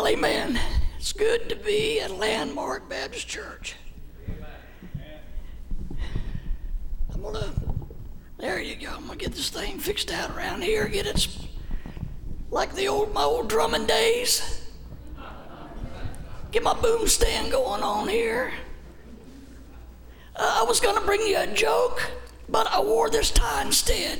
Well, amen. It's good to be at Landmark Baptist Church. There you go. I'm gonna get this thing fixed out around here. Get it like my old drumming days. Get my boom stand going on here. I was gonna bring you a joke, but I wore this tie instead.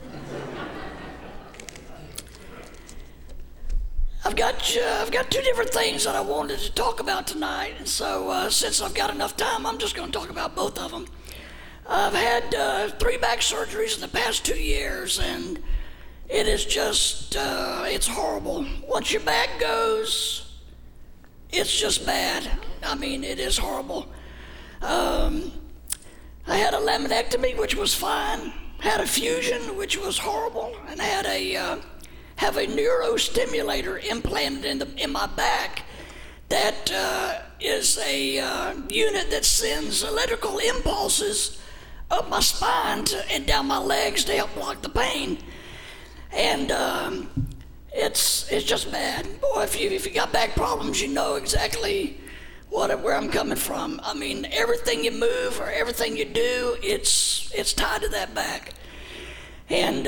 I've got two different things that I wanted to talk about tonight, and so since I've got enough time, I'm just going to talk about both of them. I've had 3 back surgeries in the past 2 years, and it is just, it's horrible. Once your back goes, it's just bad. I mean, it is horrible. I had a laminectomy, which was fine, had a fusion, which was horrible, and had have a neurostimulator implanted in my back that is a unit that sends electrical impulses up my spine and down my legs to help block the pain. And it's just bad. Boy, if you got back problems, you know exactly where I'm coming from. I mean, everything you move or everything you do, it's tied to that back. And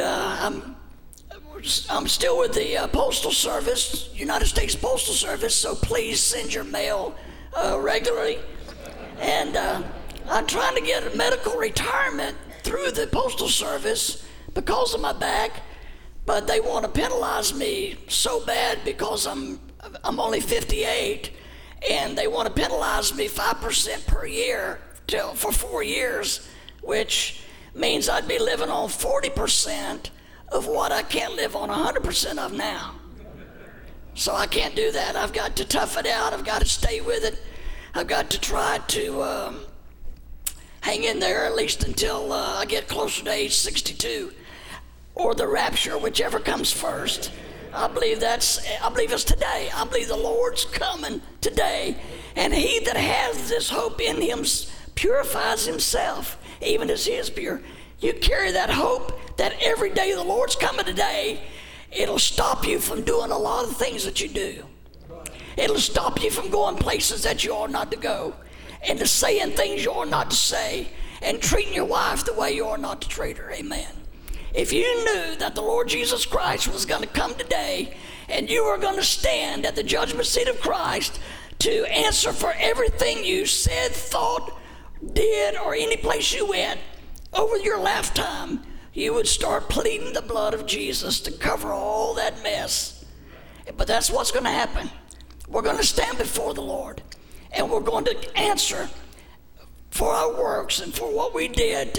I'm still with the Postal Service, United States Postal Service, so please send your mail regularly. And I'm trying to get a medical retirement through the Postal Service because of my back, but they want to penalize me so bad because I'm only 58, and they want to penalize me 5% per year for 4 years, which means I'd be living on 40% of what I can't live on 100% of now. So I can't do that. I've got to tough it out. I've got to stay with it. I've got to try to hang in there at least until I get closer to age 62, or the rapture, whichever comes first. I believe it's today. I believe the Lord's coming today, and he that has this hope in him purifies himself, even as he is pure. You carry that hope that every day the Lord's coming today, it'll stop you from doing a lot of things that you do. It'll stop you from going places that you ought not to go, and to saying things you ought not to say, and treating your wife the way you ought not to treat her. Amen. If you knew that the Lord Jesus Christ was going to come today, and you were going to stand at the judgment seat of Christ to answer for everything you said, thought, did, or any place you went over your lifetime, you would start pleading the blood of Jesus to cover all that mess. But that's what's going to happen. We're going to stand before the Lord, and we're going to answer for our works and for what we did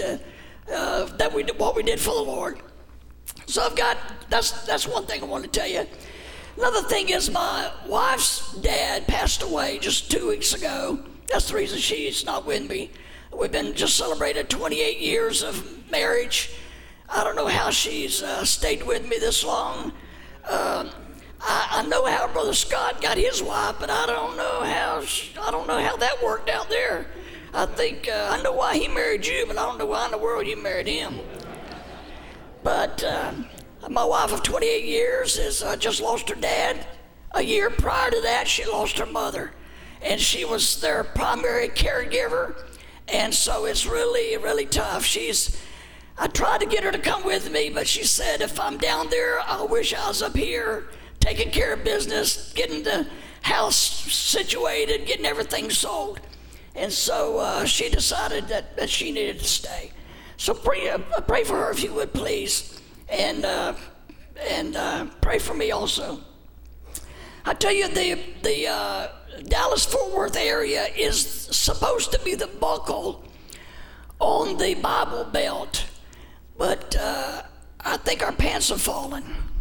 what we did for the Lord. So that's one thing I want to tell you. Another thing is my wife's dad passed away just 2 weeks ago. That's the reason she's not with me. We've been just celebrated 28 years of marriage. I don't know how she's stayed with me this long. I know how Brother Scott got his wife, but I don't know how that worked out there. I think I know why he married you, but I don't know why in the world you married him. But my wife of 28 years has just lost her dad. A year prior to that, she lost her mother, and she was their primary caregiver. And so it's really, really tough. I tried to get her to come with me, but she said, if I'm down there, I wish I was up here taking care of business, getting the house situated, getting everything sold. And so she decided that she needed to stay. So pray for her if you would, please. And pray for me also. I tell you, the Dallas-Fort Worth area is supposed to be the buckle on the Bible Belt, but I think our pants have fallen.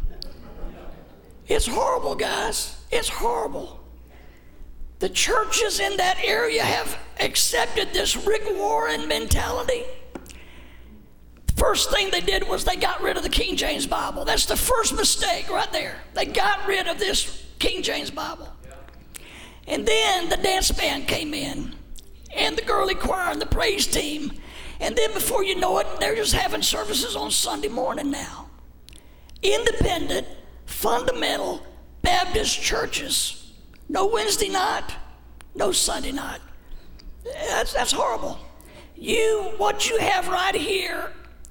It's horrible, guys. It's horrible. The churches in that area have accepted this Rick Warren mentality. First thing they did was they got rid of the King James Bible. That's the first mistake right there. They got rid of this King James Bible. And then the dance band came in, and the girly choir and the praise team. And then before you know it, they're just having services on Sunday morning now. Independent, fundamental Baptist churches No Wednesday night, no Sunday night. That's horrible. What you have right here,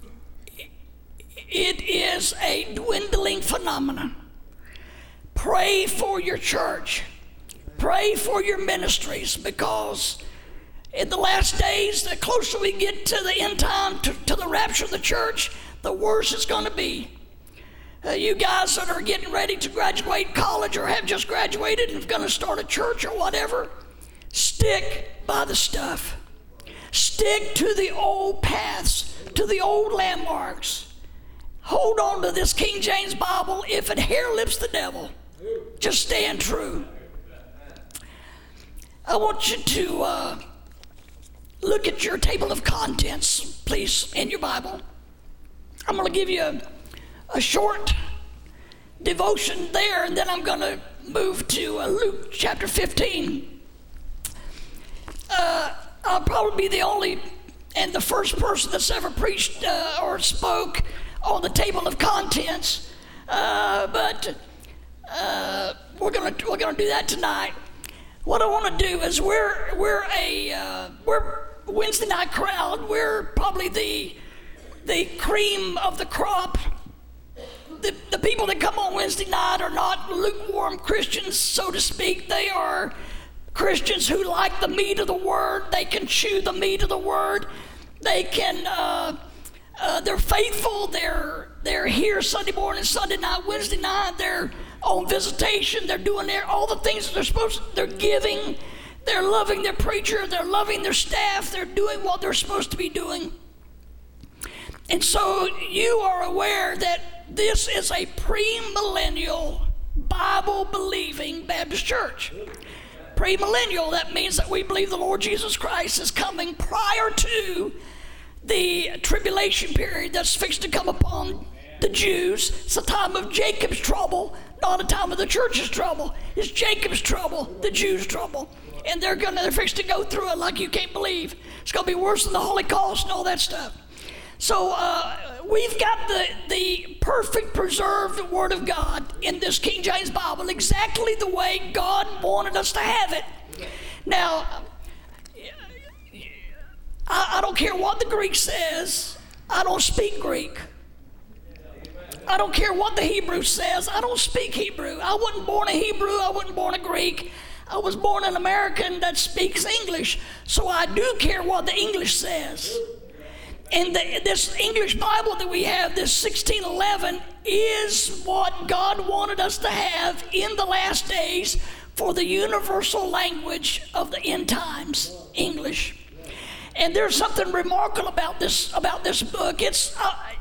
it is a dwindling phenomenon. Pray for your church. Pray for your ministries, because in the last days, the closer we get to the end time, to the rapture of the church, the worse it's going to be. You guys that are getting ready to graduate college or have just graduated and are going to start a church or whatever, stick by the stuff. Stick to the old paths, to the old landmarks. Hold on to this King James Bible if it hair-lips the devil. Just stand true. I want you to look at your table of contents, please, in your Bible. I'm going to give you a short devotion there, and then I'm going to move to Luke chapter 15. I'll probably be the only and the first person that's ever preached or spoke on the table of contents, but we're gonna do that tonight. What I want to do is we're a Wednesday night crowd. We're probably the cream of the crop. The people that come on Wednesday night are not lukewarm Christians, so to speak. They are Christians who like the meat of the Word. They can chew the meat of the Word. They can, they're faithful. They're here Sunday morning, Sunday night, Wednesday night. They're on visitation. They're doing all the things that they're supposed to. They're giving. They're loving their preacher. They're loving their staff. They're doing what they're supposed to be doing. And so you are aware that this is a premillennial, Bible-believing Baptist church. Premillennial, that means that we believe the Lord Jesus Christ is coming prior to the tribulation period that's fixed to come upon the Jews. It's a time of Jacob's trouble, not a time of the church's trouble. It's Jacob's trouble, the Jews' trouble. And they're fixed to go through it like you can't believe. It's going to be worse than the Holocaust and all that stuff. So we've got the perfect preserved Word of God in this King James Bible, exactly the way God wanted us to have it. Now, I don't care what the Greek says. I don't speak Greek. I don't care what the Hebrew says. I don't speak Hebrew. I wasn't born a Hebrew. I wasn't born a Greek. I was born an American that speaks English. So I do care what the English says. And this English Bible that we have, this 1611, is what God wanted us to have in the last days for the universal language of the end times, English. And there's something remarkable about this book. It's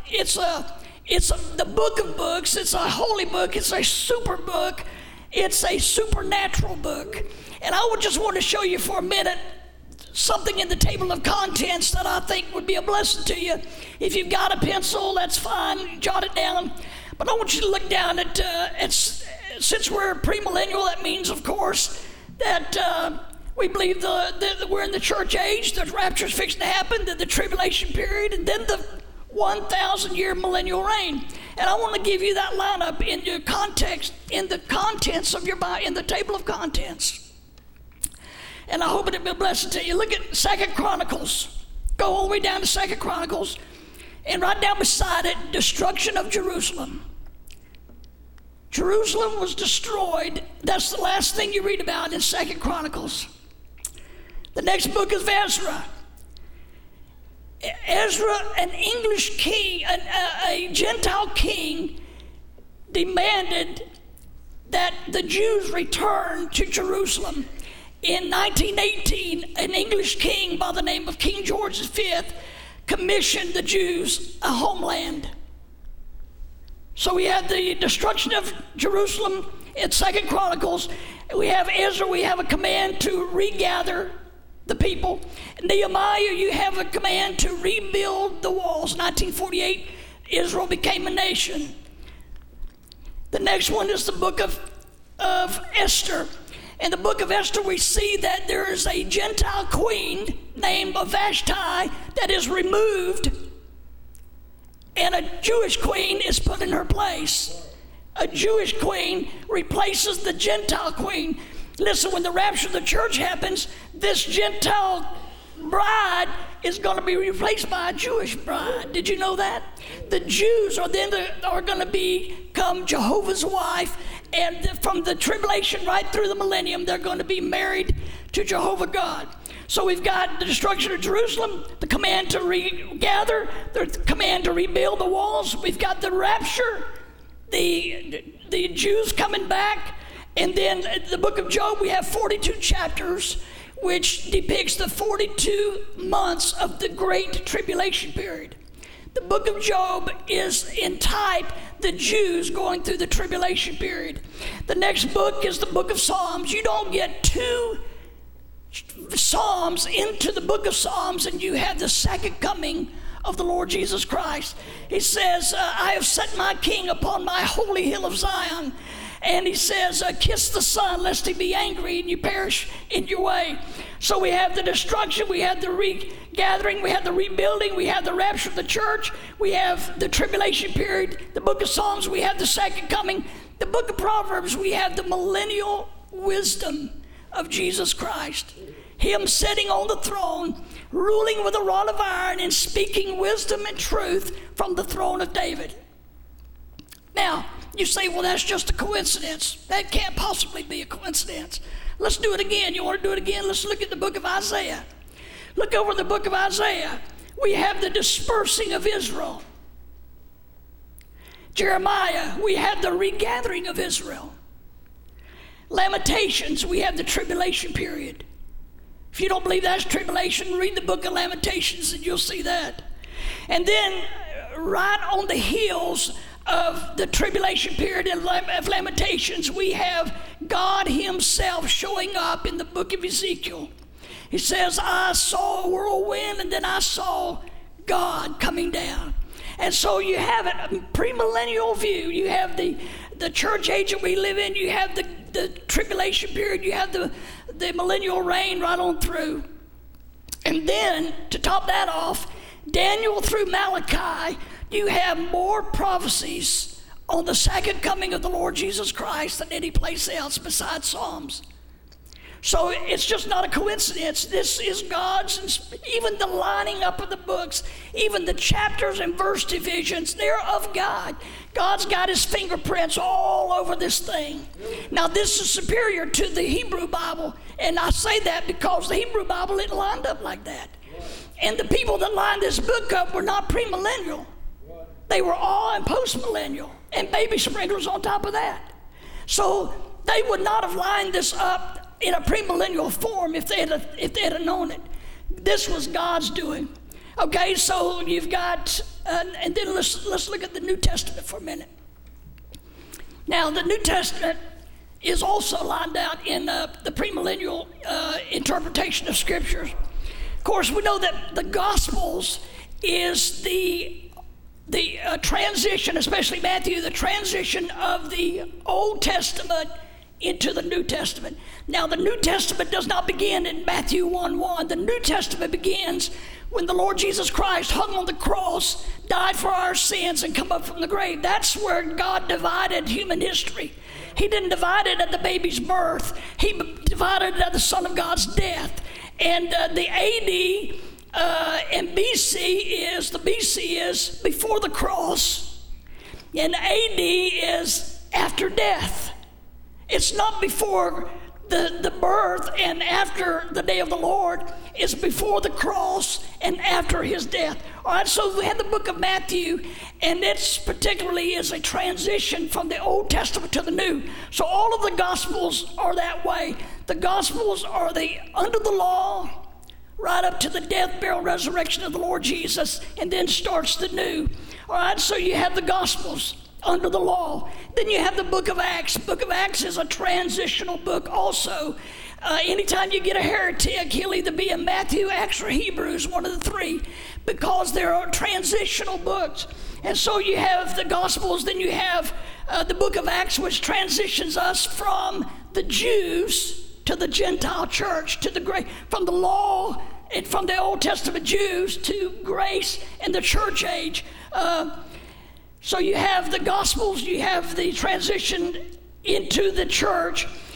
the book of books. It's a holy book. It's a super book. It's a supernatural book. And I would just want to show you for a minute something in the table of contents that I think would be a blessing to you. If you've got a pencil, that's fine. Jot it down. But I want you to look down at since we're premillennial, that means, of course, that we believe that we're in the church age, the rapture's fixing to happen, the tribulation period, and then the 1,000-year millennial reign. And I want to give you that lineup in your context, in the contents of your Bible, in the table of contents. And I hope it'll be a blessing to you. Look at 2 Chronicles. Go all the way down to 2 Chronicles. And right down beside it, destruction of Jerusalem. Jerusalem was destroyed. That's the last thing you read about in 2 Chronicles. The next book is Ezra. Ezra, an English king, a Gentile king, demanded that the Jews return to Jerusalem. In 1918, an English king by the name of King George V commissioned the Jews a homeland. So we have the destruction of Jerusalem in 2 Chronicles. We have Ezra, we have a command to regather the people. Nehemiah, you have a command to rebuild the walls. 1948, Israel became a nation. The next one is the book of Esther. In the book of Esther, we see that there is a Gentile queen named Vashti that is removed, and a Jewish queen is put in her place. A Jewish queen replaces the Gentile queen. Listen, when the rapture of the church happens, this Gentile bride is going to be replaced by a Jewish bride. Did you know that? The Jews are going to become Jehovah's wife, and from the tribulation right through the millennium, they're going to be married to Jehovah God. So we've got the destruction of Jerusalem, the command to regather, the command to rebuild the walls. We've got the rapture, the Jews coming back, and then the book of Job, we have 42 chapters, which depicts the 42 months of the Great Tribulation period. The book of Job is in type the Jews going through the tribulation period. The next book is the book of Psalms. You don't get two Psalms into the book of Psalms and you have the second coming of the Lord Jesus Christ. He says, I have set my king upon my holy hill of Zion. And he says, kiss the Son, lest he be angry and you perish in your way. So we have the destruction, we have the regathering, we have the rebuilding, we have the rapture of the church, we have the tribulation period. The book of Psalms, we have the second coming. The book of Proverbs, we have the millennial wisdom of Jesus Christ. Him sitting on the throne, ruling with a rod of iron and speaking wisdom and truth from the throne of David. Now, you say, well, that's just a coincidence. That can't possibly be a coincidence. Let's do it again. You want to do it again? Let's look at the book of Isaiah. Look over the book of Isaiah. We have the dispersing of Israel. Jeremiah, we have the regathering of Israel. Lamentations, we have the tribulation period. If you don't believe that's tribulation, read the book of Lamentations and you'll see that. And then right on the heels of the tribulation period of Lamentations, we have God himself showing up in the book of Ezekiel. He says, I saw a whirlwind and then I saw God coming down. And so you have a premillennial view. You have the church age that we live in. You have the tribulation period. You have the millennial reign right on through. And then, to top that off, Daniel through Malachi, you have more prophecies on the second coming of the Lord Jesus Christ than any place else besides Psalms. So it's just not a coincidence. This is God's, even the lining up of the books, even the chapters and verse divisions, they're of God. God's got his fingerprints all over this thing. Now this is superior to the Hebrew Bible, and I say that because the Hebrew Bible isn't lined up like that. And the people that lined this book up were not premillennial. They were all in postmillennial, and baby sprinklers on top of that. So they would not have lined this up in a premillennial form if they had known it. This was God's doing. Okay, so you've got, and then let's look at the New Testament for a minute. Now, the New Testament is also lined out in the premillennial interpretation of Scriptures. Of course, we know that the Gospels is the transition, especially Matthew, the transition of the Old Testament into the New Testament. Now, the New Testament does not begin in Matthew 1:1. The New Testament begins when the Lord Jesus Christ hung on the cross, died for our sins, and come up from the grave. That's where God divided human history. He didn't divide it at the baby's birth. He divided it at the Son of God's death. And the AD and BC is before the cross, and AD is after death. It's not before the birth and after the day of the Lord. It's before the cross and after his death. All right, so we have the book of Matthew, and it's particularly is a transition from the Old Testament to the New. So all of the Gospels are that way. The Gospels are the under the law, right up to the death, burial, resurrection of the Lord Jesus, and then starts the New. All right, so you have the Gospels under the law. Then you have the book of Acts. Book of Acts is a transitional book also. Anytime you get a heretic, he'll either be in Matthew, Acts, or Hebrews, one of the three, because there are transitional books. And so you have the Gospels, then you have the book of Acts, which transitions us from the Jews to the Gentile church, to the great, from the law and from the Old Testament Jews to grace and the church age. So you have the Gospels, you have the transition into the church,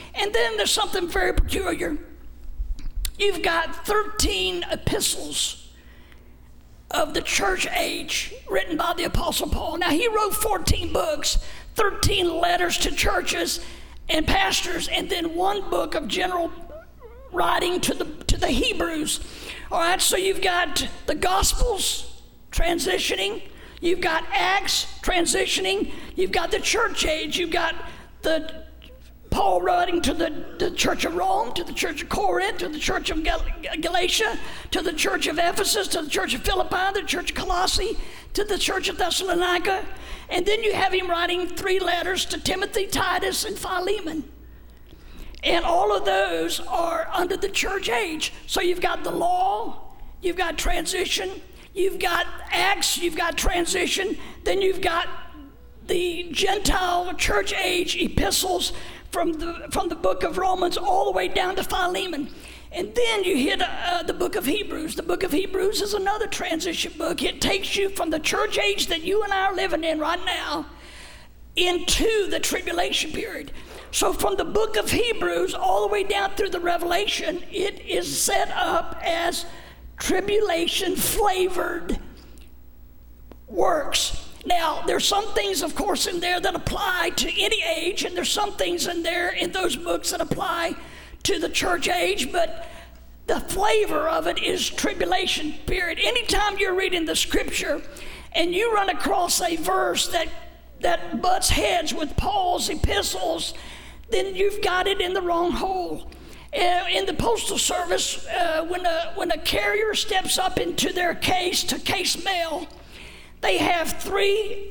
And then there's something very peculiar. You've got 13 epistles of the church age written by the Apostle Paul. Now, he wrote 14 books, 13 letters to churches and pastors, and then one book of general writing to the Hebrews. All right, so you've got the Gospels transitioning, you've got Acts transitioning, you've got the church age, you've got the Paul writing to the church of Rome, to the church of Corinth, to the church of Galatia, to the church of Ephesus, to the church of Philippi, the church of Colossae, to the church of Thessalonica. And then you have him writing 3 letters to Timothy, Titus, and Philemon. And all of those are under the church age. So you've got the law, you've got transition, you've got Acts, you've got transition, then you've got the Gentile church age epistles from the book of Romans all the way down to Philemon. And then you hit the book of Hebrews. The book of Hebrews is another transition book. It takes you from the church age that you and I are living in right now into the tribulation period. So from the book of Hebrews all the way down through the Revelation, it is set up as tribulation flavored works. Now, there's some things, of course, in there that apply to any age, and there's some things in there in those books that apply to the church age, but the flavor of it is tribulation period. Anytime you're reading the scripture and you run across a verse that butts heads with Paul's epistles, then you've got it in the wrong hole. In the Postal Service, when a carrier steps up into their case to case mail, they have 3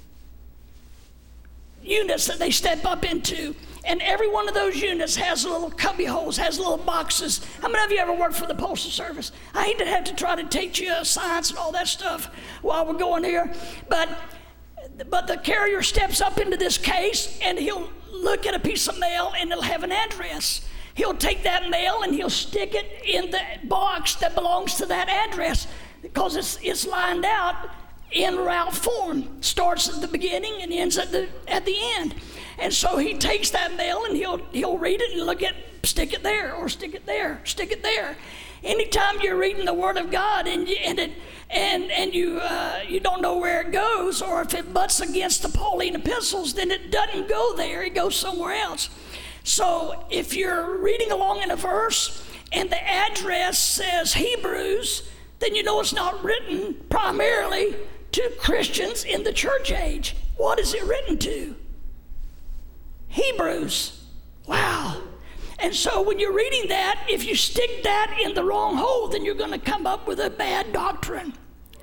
units that they step up into, and every one of those units has little cubby holes, has little boxes. How many of you ever worked for the Postal Service? I hate to have to try to teach you science and all that stuff while we're going here, but the carrier steps up into this case, and he'll look at a piece of mail, and it'll have an address. He'll take that mail, and he'll stick it in the box that belongs to that address, because it's lined out in route form. Starts at the beginning and ends at the end. And so he takes that mail, and he'll read it and look at, stick it there, or stick it there, stick it there. Anytime you're reading the Word of God and you don't know where it goes, or if it butts against the Pauline epistles, then it doesn't go there, it goes somewhere else. So if you're reading along in a verse and the address says Hebrews, then you know it's not written primarily to Christians in the church age. What is it written to? Hebrews. Wow. And so when you're reading that, if you stick that in the wrong hole, then you're going to come up with a bad doctrine.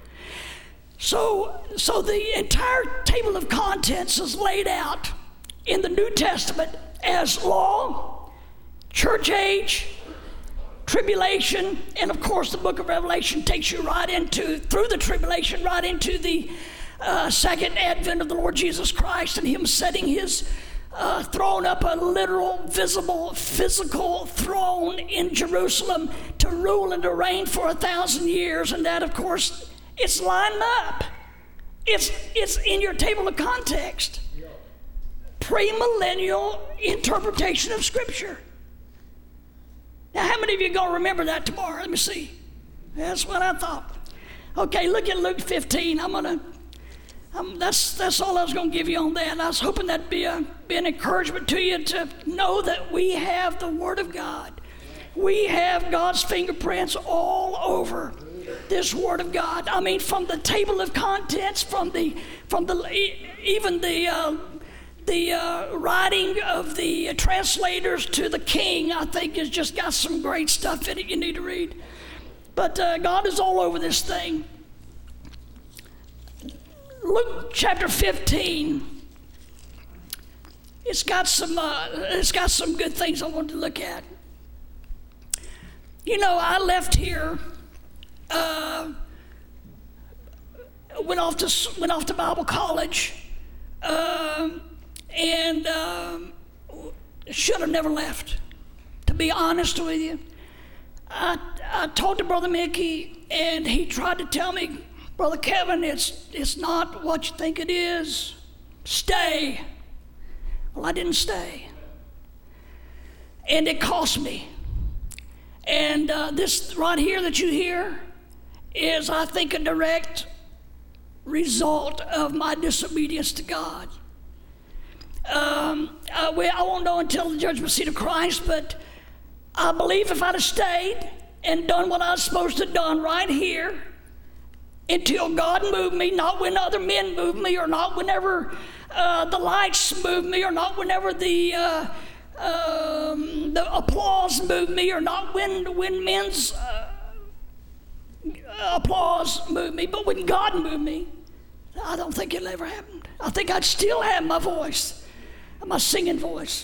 So the entire table of contents is laid out in the New Testament as law, church age, tribulation, and of course the book of Revelation takes you right into, through the tribulation, right into the second advent of the Lord Jesus Christ and him setting his throne up, a literal, visible, physical throne in Jerusalem to rule and to reign for 1,000 years. And that, of course, it's lined up. It's in your table of context. Premillennial interpretation of Scripture. Now, how many of you are going to remember that tomorrow? Let me see. That's what I thought. Okay, look at Luke 15. That's all I was going to give you on that. I was hoping that'd be an encouragement to you to know that we have the Word of God. We have God's fingerprints all over this Word of God. I mean, from the table of contents, even the writing of the translators to the king, I think has just got some great stuff in it you need to read. But God is all over this thing. Luke chapter 15. It's got some good things I wanted to look at. You know, I left here, went off to Bible college, and should have never left. To be honest with you, I talked to Brother Mickey, and he tried to tell me, Brother Kevin, it's not what you think it is. Stay. Well, I didn't stay. And it cost me. And this right here that you hear is, I think, a direct result of my disobedience to God. I won't know until the judgment seat of Christ, but I believe if I'd have stayed and done what I was supposed to have done right here until God moved me, not when other men moved me, or not whenever the lights moved me, or not whenever the applause moved me, or not when men's applause moved me, but when God moved me, I don't think it'll ever happen. I think I'd still have my voice, my singing voice.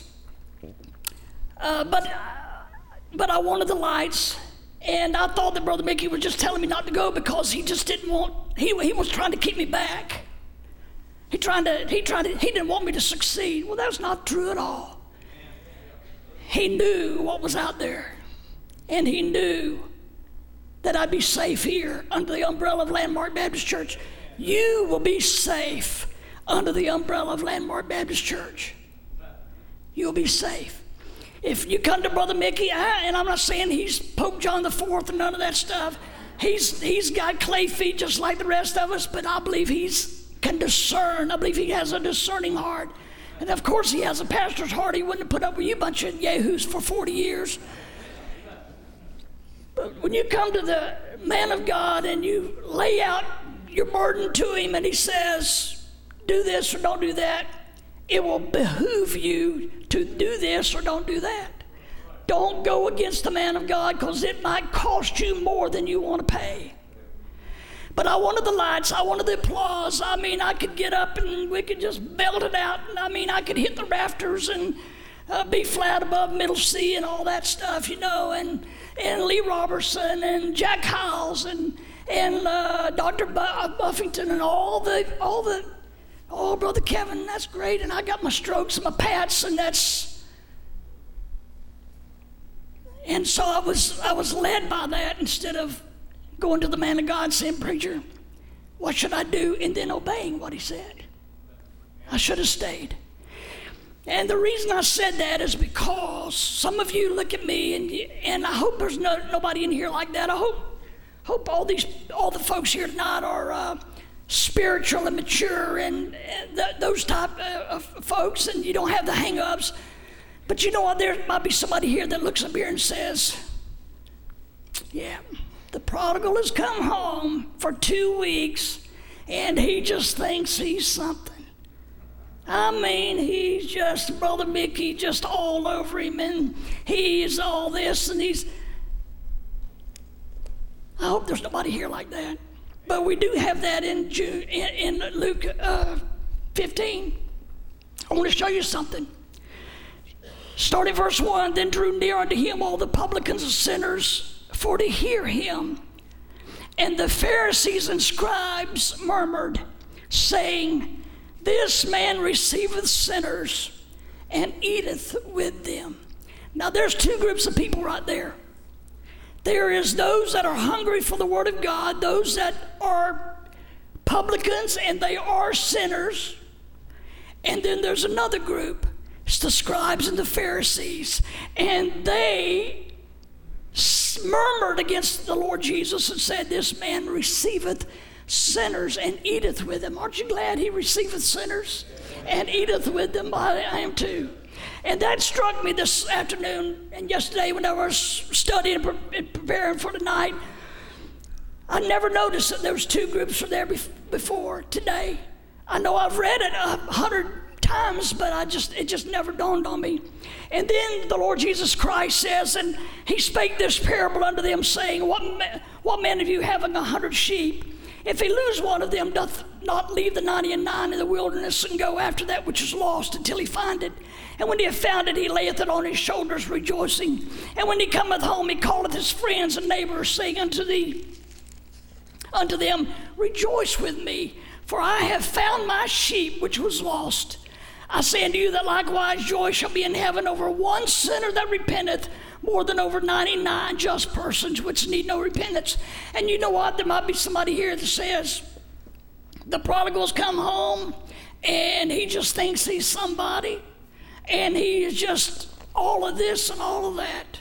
But I wanted the lights, and I thought that Brother Mickey was just telling me not to go because he just didn't want. He was trying to keep me back. He didn't want me to succeed. Well, that's not true at all. He knew what was out there, and he knew that I'd be safe here under the umbrella of Landmark Baptist Church. You will be safe under the umbrella of Landmark Baptist Church. You'll be safe. If you come to Brother Mickey, and I'm not saying he's Pope John IV or none of that stuff. He's got clay feet just like the rest of us, but I believe he can discern. I believe he has a discerning heart. And of course he has a pastor's heart. He wouldn't have put up with you bunch of yahoos for 40 years. But when you come to the man of God and you lay out your burden to him and he says, do this or don't do that, it will behoove you to do this or don't do that. Don't go against the man of God, because it might cost you more than you want to pay. But I wanted the lights. I wanted the applause. I mean, I could get up and we could just belt it out. I mean, I could hit the rafters and be flat above middle C and all that stuff, you know, and Lee Robertson and Jack Hiles and Dr. Buffington and all Brother Kevin, that's great. And I got my strokes and my pats, and so I was led by that instead of going to the man of God saying, preacher, what should I do? And then obeying what he said. I should have stayed. And the reason I said that is because some of you look at me, and I hope there's nobody in here like that. I hope all the folks here tonight are spiritual and mature and those type of folks, and you don't have the hang-ups. But you know what? There might be somebody here that looks up here and says, yeah, the prodigal has come home for 2 weeks, and he just thinks he's something. I mean, he's just, Brother Mickey, just all over him, and he's all this, and he's... I hope there's nobody here like that. But we do have that in Luke 15. I want to show you something. Start at verse 1. Then drew near unto him all the publicans and sinners for to hear him. And the Pharisees and scribes murmured, saying, this man receiveth sinners and eateth with them. Now there's two groups of people right there. There is those that are hungry for the word of God, those that are publicans and they are sinners. And then there's another group, it's the scribes and the Pharisees. And they murmured against the Lord Jesus and said, this man receiveth sinners and eateth with them. Aren't you glad he receiveth sinners and eateth with them? I am too. And that struck me this afternoon and yesterday when I was studying and preparing for tonight. I never noticed that there was two groups were there before today. I know I've read it 100 times, but it just never dawned on me. And then the Lord Jesus Christ says, and he spake this parable unto them, saying, what man of you having 100 sheep, if he lose one of them, doth not leave the 99 in the wilderness and go after that which is lost until he find it? And when he hath found it, he layeth it on his shoulders, rejoicing. And when he cometh home, he calleth his friends and neighbors, saying unto them, rejoice with me, for I have found my sheep which was lost. I say unto you that likewise joy shall be in heaven over one sinner that repenteth, more than over 99 just persons which need no repentance. And you know what? There might be somebody here that says, the prodigal's come home, and he just thinks he's somebody, and he is just all of this and all of that.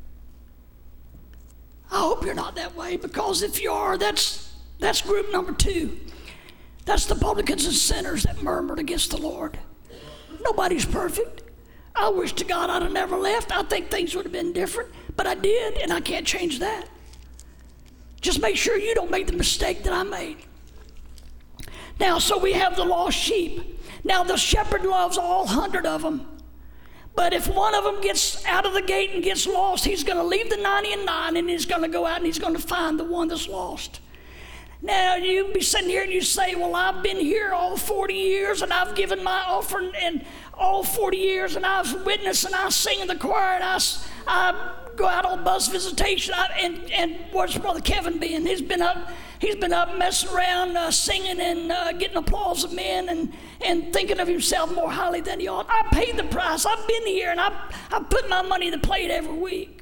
I hope you're not that way, because if you are, that's group number 2. That's the publicans and sinners that murmured against the Lord. Nobody's perfect. I wish to God I'd have never left. I think things would have been different, but I did, and I can't change that. Just make sure you don't make the mistake that I made. Now, so we have the lost sheep. Now, the shepherd loves all 100 of them. But if one of them gets out of the gate and gets lost, he's going to leave the 99 and he's going to go out and he's going to find the one that's lost. Now, you be sitting here and you say, well, I've been here all 40 years and I've given my offering and all 40 years and I've witnessed and I sing in the choir and I go out on bus visitation. And where's Brother Kevin been? He's been up messing around, singing and getting applause of men and thinking of himself more highly than he ought. I paid the price. I've been here and I put my money in the plate every week.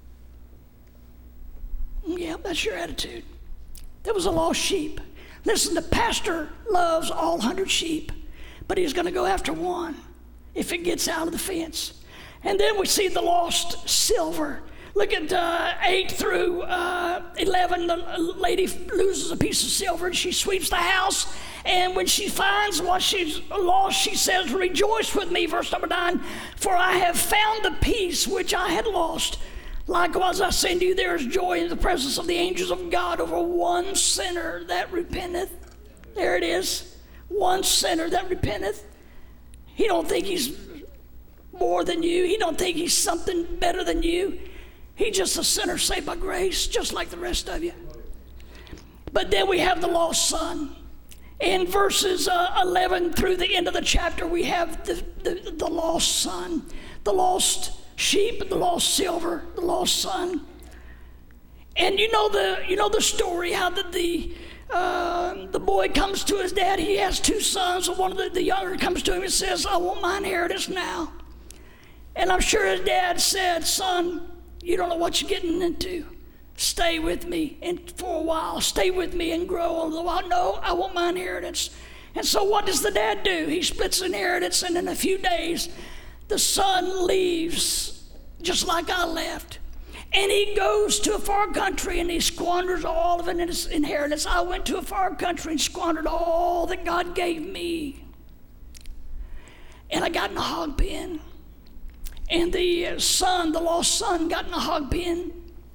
Yeah, that's your attitude. There was a lost sheep. Listen, the pastor loves all 100 sheep, but he's going to go after one if it gets out of the fence. And then we see the lost silver. Look at 8 through 11. The lady loses a piece of silver and she sweeps the house. And when she finds what she's lost, she says, rejoice with me, verse number 9, for I have found the piece which I had lost. Likewise, I say unto you, there is joy in the presence of the angels of God over one sinner that repenteth. There it is. One sinner that repenteth. He don't think he's more than you. He don't think he's something better than you. He's just a sinner saved by grace, just like the rest of you. But then we have the lost son. In verses 11 through the end of the chapter, we have the lost son, the lost sheep, the lost silver, the lost son. And you know the story, how the boy comes to his dad. He has 2 sons, and one of the younger comes to him and says, I want my inheritance now. And I'm sure his dad said, son, you don't know what you're getting into. Stay with me and for a while. Stay with me and grow a little while. No, I want my inheritance. And so what does the dad do? He splits the inheritance, and in a few days, the son leaves just like I left. And he goes to a far country and he squanders all of his inheritance. I went to a far country and squandered all that God gave me. And I got in a hog pen. And the lost son, got in a hog pen.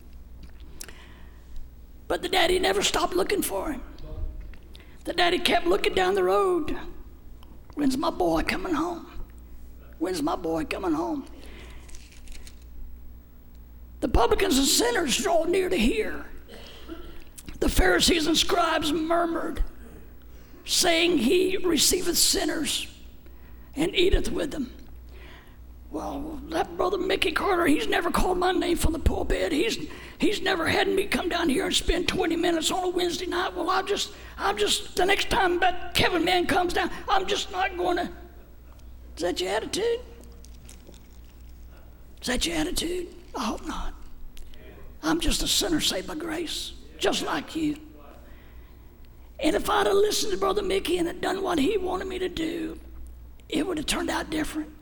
But the daddy never stopped looking for him. The daddy kept looking down the road. When's my boy coming home? When's my boy coming home? The publicans and sinners draw near to hear. The Pharisees and scribes murmured, saying, he receiveth sinners and eateth with them. Well, that brother Mickey Carter, he's never called my name from the pulpit. He's never had me come down here and spend 20 minutes on a Wednesday night. Well, I'm just the next time that Kevin man comes down, I'm just not going to. Is that your attitude? Is that your attitude? I hope not. I'm just a sinner saved by grace, just like you. And if I'd have listened to Brother Mickey and had done what he wanted me to do, it would have turned out different.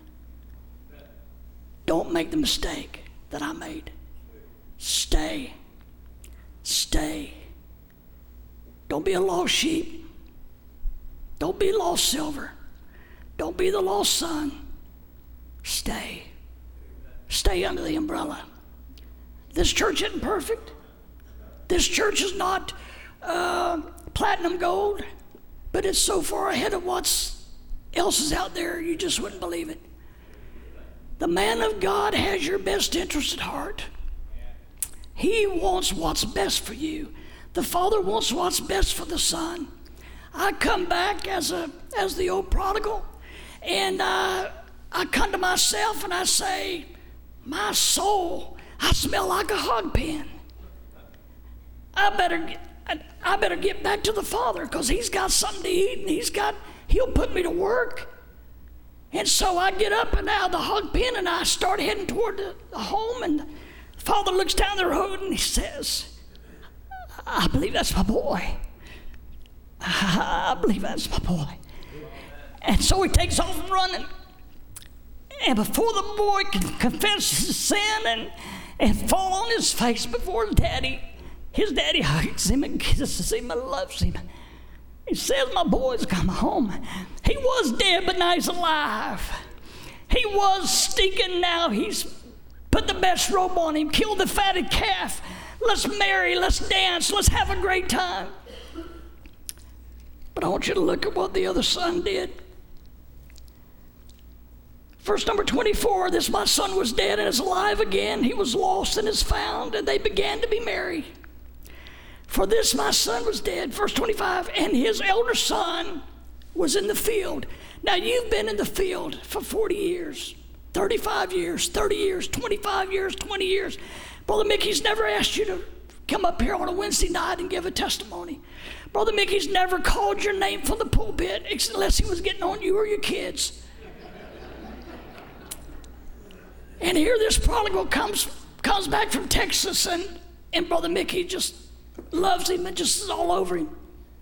Don't make the mistake that I made. Stay. Stay. Don't be a lost sheep. Don't be lost silver. Don't be the lost son. Stay. Stay under the umbrella. This church isn't perfect. This church is not platinum gold, but it's so far ahead of what else is out there, you just wouldn't believe it. The man of God has your best interest at heart. He wants what's best for you. The Father wants what's best for the Son. I come back as the old prodigal, and I come to myself and I say, my soul, I smell like a hog pen. I better get back to the Father, because he's got something to eat and he'll put me to work. And so I get up and out of the hog pen and I start heading toward the home, and the Father looks down the road and he says, I believe that's my boy. I believe that's my boy. And so he takes off running. And before the boy could confess his sin and fall on his face before his daddy hugs him and kisses him and loves him. He says, my boy's come home. He was dead, but now he's alive. He was stinking, now he's put the best robe on him, killed the fatted calf. Let's marry, let's dance, let's have a great time. But I want you to look at what the other son did. Verse number 24, this my son was dead and is alive again. He was lost and is found, and they began to be merry. For this my son was dead. Verse 25, and his elder son was in the field. Now you've been in the field for 40 years, 35 years, 30 years, 25 years, 20 years. Brother Mickey's never asked you to come up here on a Wednesday night and give a testimony. Brother Mickey's never called your name from the pulpit unless he was getting on you or your kids. And here this prodigal comes back from Texas, and Brother Mickey just loves him and just is all over him.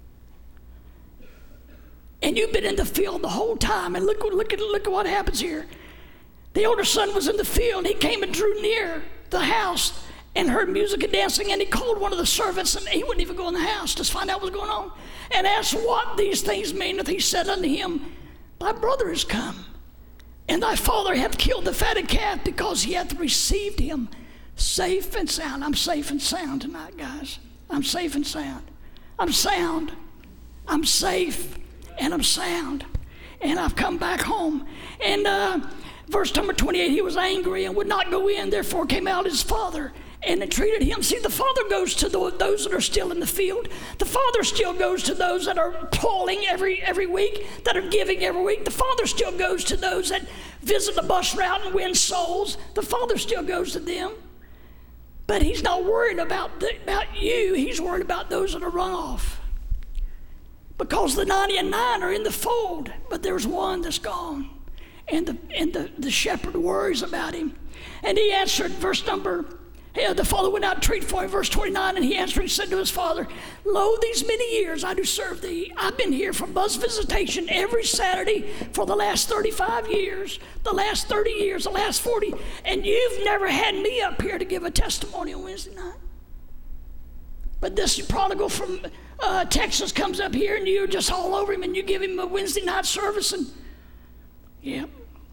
And you've been in the field the whole time, and look at what happens here. The older son was in the field. He came and drew near the house and heard music and dancing, and he called one of the servants, and he wouldn't even go in the house to find out what was going on, and asked what these things meaneth. He said unto him, thy brother is come, and thy father hath killed the fatted calf, because he hath received him safe and sound. I'm safe and sound tonight, guys. I'm safe and sound. I'm sound. I'm safe and I'm sound. And I've come back home. And verse number 28, he was angry and would not go in. Therefore came out his father and entreated him. See, the father goes to those that are still in the field. The father still goes to those that are toiling every week, that are giving every week. The father still goes to those that visit the bus route and win souls. The father still goes to them. But he's not worried about you. He's worried about those that are run off. Because the 99 are in the fold, but there's one that's gone. And the shepherd worries about him. And he answered, the father went out and treated for him, verse 29, and he answered and said to his father, lo, these many years I do serve thee. I've been here for bus visitation every Saturday for the last 35 years, the last 30 years, the last 40, and you've never had me up here to give a testimony on Wednesday night. But this prodigal from Texas comes up here, and you're just all over him, and you give him a Wednesday night service, and yeah.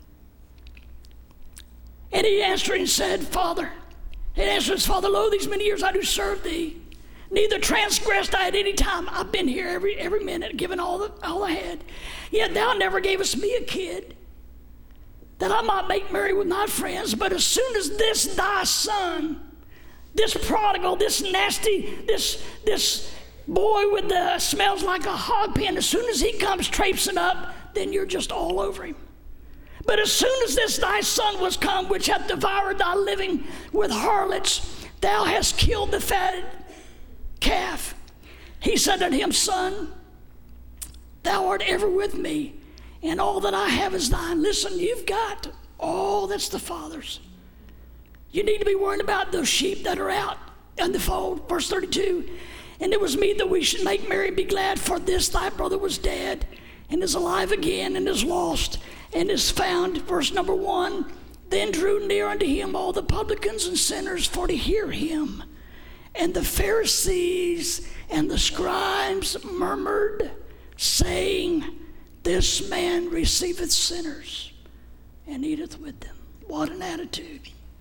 And he answered and said, he answered his father, lo, these many years I do serve thee. Neither transgressed I at any time. I've been here every minute, giving all I had. Yet thou never gavest me a kid, that I might make merry with my friends. But as soon as this thy son, this prodigal, this nasty, this boy with the smells like a hog pen, as soon as he comes traipsing up, then you're just all over him. But as soon as this thy son was come, which hath devoured thy living with harlots, thou hast killed the fatted calf. He said unto him, son, thou art ever with me, and all that I have is thine. Listen, you've got all that's the Father's. You need to be worried about those sheep that are out in the fold. Verse 32, and it was meet that we should make merry, be glad, for this thy brother was dead, and is alive again, and is lost, and is found. Verse number 1, then drew near unto him all the publicans and sinners for to hear him. And the Pharisees and the scribes murmured, saying, this man receiveth sinners and eateth with them. What an attitude.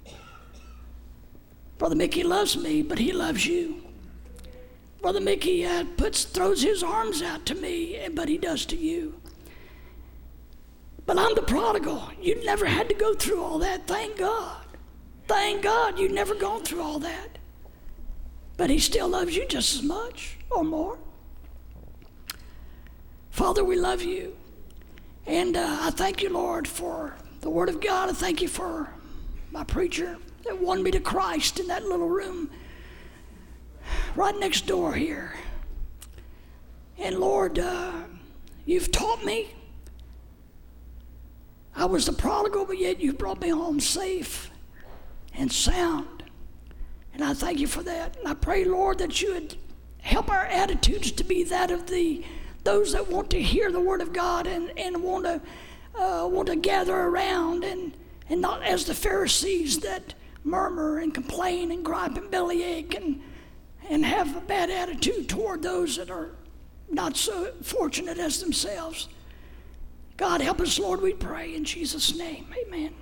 Brother Mickey loves me, but he loves you. Brother Mickey throws his arms out to me, but he does to you. But I'm the prodigal. You never had to go through all that. Thank God. Thank God you've never gone through all that. But he still loves you just as much or more. Father, we love you. And I thank you, Lord, for the Word of God. I thank you for my preacher that won me to Christ in that little room right next door here. And Lord, you've taught me. I was the prodigal, but yet you brought me home safe and sound. And I thank you for that. And I pray, Lord, that you would help our attitudes to be that of those that want to hear the Word of God and want to gather around and and not as the Pharisees that murmur and complain and gripe and bellyache and have a bad attitude toward those that are not so fortunate as themselves. God help us, Lord, we pray in Jesus' name. Amen.